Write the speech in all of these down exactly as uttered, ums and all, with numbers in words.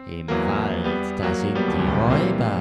Im Wald, da sind die Räuber,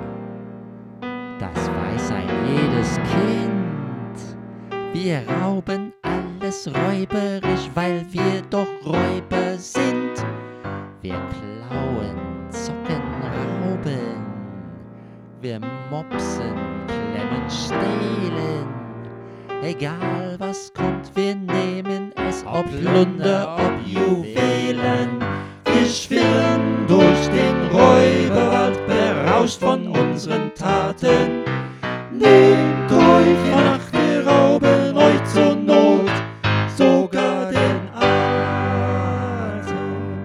das weiß ein jedes Kind. Wir rauben alles räuberisch, weil wir doch Räuber sind. Wir klauen, zocken, rauben, wir mopsen, klemmen, stehlen. Egal was kommt, wir nehmen es, ob Plunder, ob Juwelen. Wir schwirren durch den Räuberwald, berauscht von unseren Taten. Nehmt euch in Acht, wir rauben euch zur Not sogar den Atem.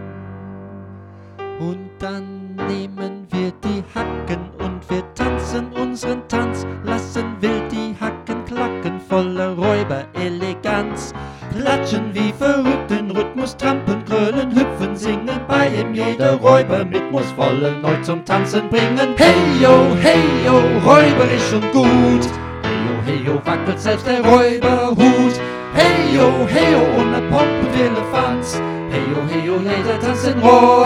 Und dann nehmen wir die Hacken und wir tanzen unseren Tanz, lassen wild die Hacken klacken, voller Räubereleganz. Platschen wie verrückt den Rhythmus, trampeln, grölen, hüpfen, singen, bei ihm jeder Räuber mit muss vollen neu zum Tanzen bringen. Hey yo, hey yo, räuberisch und gut. Hey yo, hey yo, wackelt selbst der Räuberhut. Hey yo, hey yo, ohne Pomp und Elefanz. Hey yo, hey yo, jeder tanzt den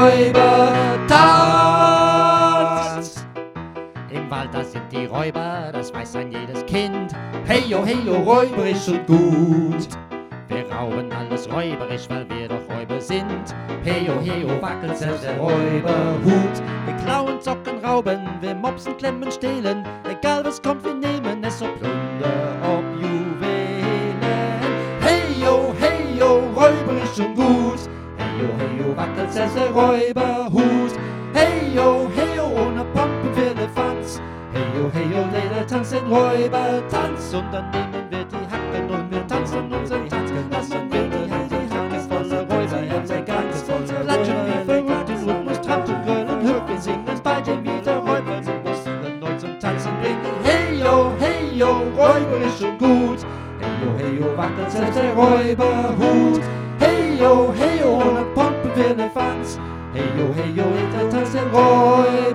Räubertanz. Im Wald, da sind die Räuber, das weiß ein jedes Kind. Hey yo, hey yo, räuberisch und gut. Wir rauben alles räuberisch, weil wir doch Räuber sind. Hey yo, hey yo, wackelt selbst der Räuberhut. Wir klauen, zocken, rauben, wir mopsen, klemmen, stehlen. Egal was kommt, wir nehmen es, ob Plunder, ob Juwelen. Hey yo, hey yo, räuberisch und gut. Hey yo, hey yo, wackelt selbst der Räuberhut. Hey yo, hey yo, ohne Pomp und Firlefanz. Hey yo, hey yo, jeder tanzt den Räubertanz. Und dann nehmen wir die Hacken und wir tanzen unseren Tanz. Lassen wir die Hacken voller Räuber, Eleganz. Klatschen wie verrückt im Rhythmus, trampeln, grölen, hüpfen, singen, bei dem jeder Räuber sie müssen neu zum Tanzen bringen. Hey yo, hey yo, räuberisch und gut. Hey yo, hey yo, wackelt selbst der Räuberhut. Hey yo, hey yo, ohne Pomp und Firlefanz. Hey yo, hey yo, jeder tanzt den Räuber.